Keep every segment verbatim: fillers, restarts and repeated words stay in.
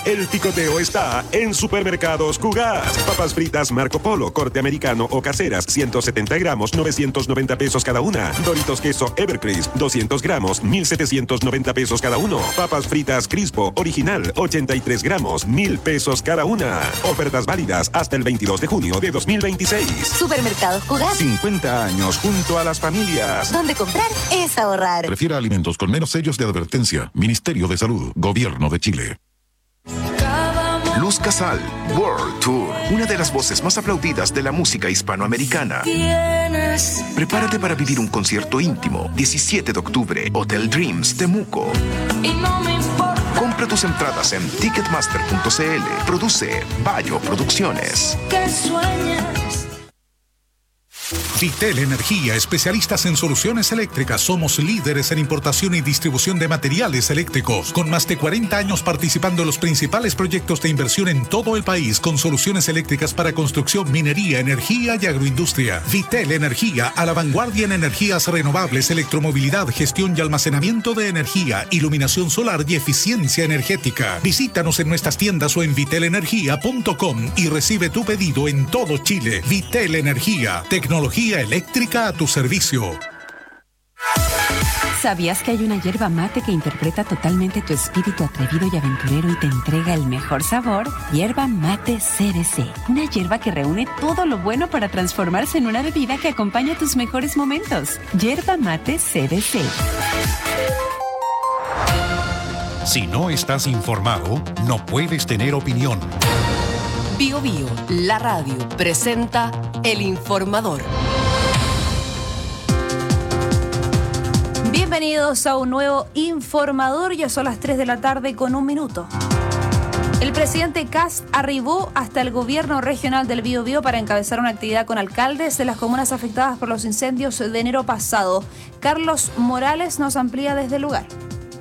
El picoteo está en Supermercados Cugas. Papas fritas Marco Polo, corte americano o caseras, ciento setenta gramos, novecientos noventa pesos cada una. Doritos queso Evercrisp, doscientos gramos, mil setecientos noventa pesos cada uno. Papas fritas Crispo original, ochenta y tres gramos, mil pesos cada una. Ofertas válidas hasta el veintidós de junio de dos mil veintiséis. Supermercados Cugas. cincuenta años junto a las familias. Donde comprar es ahorrar. Prefiera alimentos con menos sellos de advertencia. Ministerio de Salud, Gobierno de Chile. Luz Casal, World Tour, una de las voces más aplaudidas de la música hispanoamericana. Prepárate para vivir un concierto íntimo, diecisiete de octubre, Hotel Dreams, Temuco. Compra tus entradas en ticketmaster punto c l. Produce Bayo Producciones. Vitel Energía, especialistas en soluciones eléctricas. Somos líderes en importación y distribución de materiales eléctricos, con más de cuarenta años participando en los principales proyectos de inversión en todo el país, con soluciones eléctricas para construcción, minería, energía y agroindustria. Vitel Energía, a la vanguardia en energías renovables, electromovilidad, gestión y almacenamiento de energía, iluminación solar y eficiencia energética. Visítanos en nuestras tiendas o en vitel energía punto com y recibe tu pedido en todo Chile. Vitel Energía, tecnología eléctrica a tu servicio. ¿Sabías que hay una yerba mate que interpreta totalmente tu espíritu atrevido y aventurero y te entrega el mejor sabor? Yerba Mate C D C. Una yerba que reúne todo lo bueno para transformarse en una bebida que acompaña tus mejores momentos. Yerba Mate C D C. Si no estás informado, no puedes tener opinión. Bio Bio, la radio, presenta El Informador. Bienvenidos a un nuevo Informador, ya son las tres de la tarde con un minuto. El presidente Kast arribó hasta el gobierno regional del Biobío para encabezar una actividad con alcaldes de las comunas afectadas por los incendios de enero pasado. Carlos Morales nos amplía desde el lugar.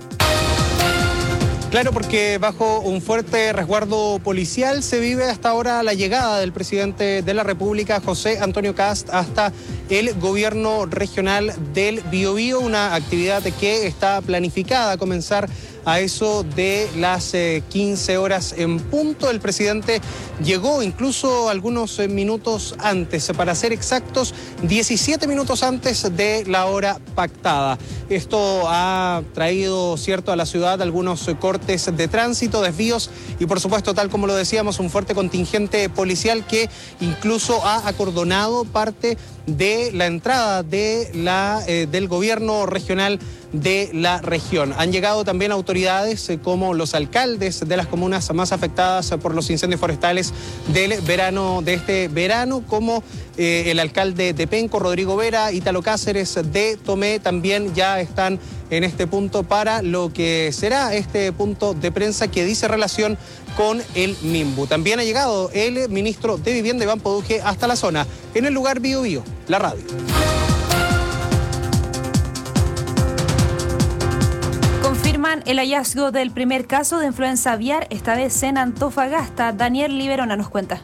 Claro, porque bajo un fuerte resguardo policial se vive hasta ahora la llegada del presidente de la República, José Antonio Kast, hasta el gobierno regional del Biobío, una actividad que está planificada a comenzar a eso de las eh, quince horas en punto. El presidente llegó incluso algunos eh, minutos antes, para ser exactos, diecisiete minutos antes de la hora pactada. Esto ha traído, cierto, a la ciudad algunos eh, cortes de tránsito, desvíos y, por supuesto, tal como lo decíamos, un fuerte contingente policial que incluso ha acordonado parte de la entrada de la, eh, del gobierno regional de la región. Han llegado también autoridades eh, como los alcaldes de las comunas más afectadas por los incendios forestales del verano, de este verano, como eh, el alcalde de Penco, Rodrigo Vera, Ítalo Cáceres de Tomé, también ya están en este punto para lo que será este punto de prensa que dice relación con el Minbu. También ha llegado el ministro de Vivienda, Iván Poduje, hasta la zona, en el lugar Bio Bio, la radio. Confirman el hallazgo del primer caso de influenza aviar, esta vez en Antofagasta. Daniel Liberona nos cuenta.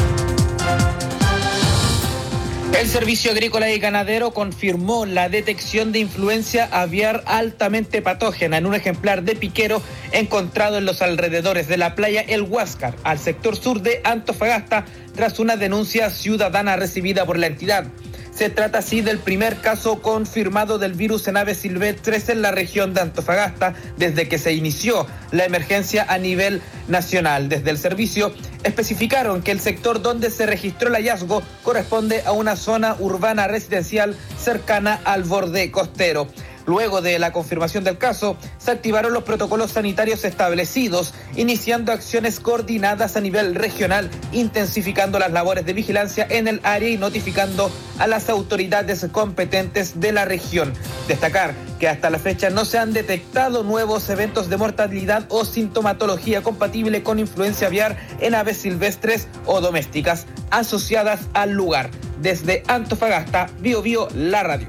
El Servicio Agrícola y Ganadero confirmó la detección de influencia aviar altamente patógena en un ejemplar de piquero encontrado en los alrededores de la playa El Huáscar, al sector sur de Antofagasta, tras una denuncia ciudadana recibida por la entidad. Se trata así del primer caso confirmado del virus en aves silvestres en la región de Antofagasta desde que se inició la emergencia a nivel nacional. Desde el servicio especificaron que el sector donde se registró el hallazgo corresponde a una zona urbana residencial cercana al borde costero. Luego de la confirmación del caso, se activaron los protocolos sanitarios establecidos, iniciando acciones coordinadas a nivel regional, intensificando las labores de vigilancia en el área y notificando a las autoridades competentes de la región. Destacar que hasta la fecha no se han detectado nuevos eventos de mortalidad o sintomatología compatible con influencia aviar en aves silvestres o domésticas asociadas al lugar. Desde Antofagasta, Bio Bio, la radio.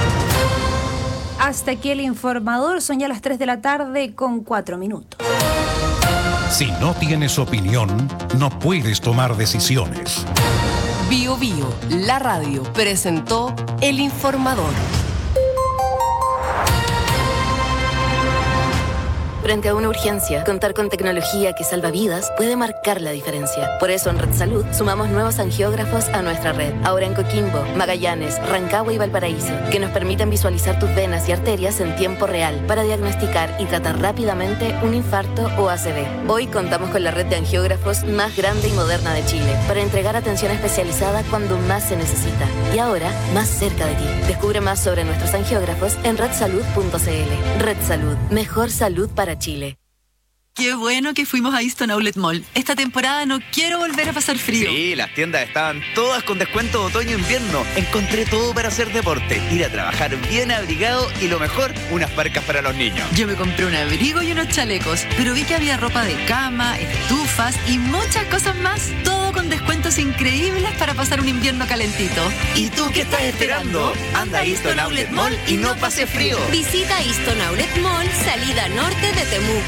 Hasta aquí el Informador, son ya las tres de la tarde con cuatro minutos. Si no tienes opinión, no puedes tomar decisiones. Bio Bio, la radio, presentó El Informador. Frente a una urgencia, contar con tecnología que salva vidas puede marcar la diferencia. Por eso en Red Salud sumamos nuevos angiógrafos a nuestra red. Ahora en Coquimbo, Magallanes, Rancagua y Valparaíso, que nos permiten visualizar tus venas y arterias en tiempo real para diagnosticar y tratar rápidamente un infarto o A C V. Hoy contamos con la red de angiógrafos más grande y moderna de Chile para entregar atención especializada cuando más se necesita. Y ahora, más cerca de ti. Descubre más sobre nuestros angiógrafos en red salud punto c l. Red Salud. Mejor salud para Chile. Qué bueno que fuimos a Easton Outlet Mall. Esta temporada no quiero volver a pasar frío. Sí, las tiendas estaban todas con descuento de otoño-invierno. Encontré todo para hacer deporte, ir a trabajar bien abrigado y lo mejor, unas parcas para los niños. Yo me compré un abrigo y unos chalecos, pero vi que había ropa de cama, estufas y muchas cosas más. Todo con descuentos increíbles para pasar un invierno calentito. ¿Y tú qué estás esperando? Anda a Easton Outlet Mall y no pases frío. Visita Easton Outlet Mall, salida norte de Temuco.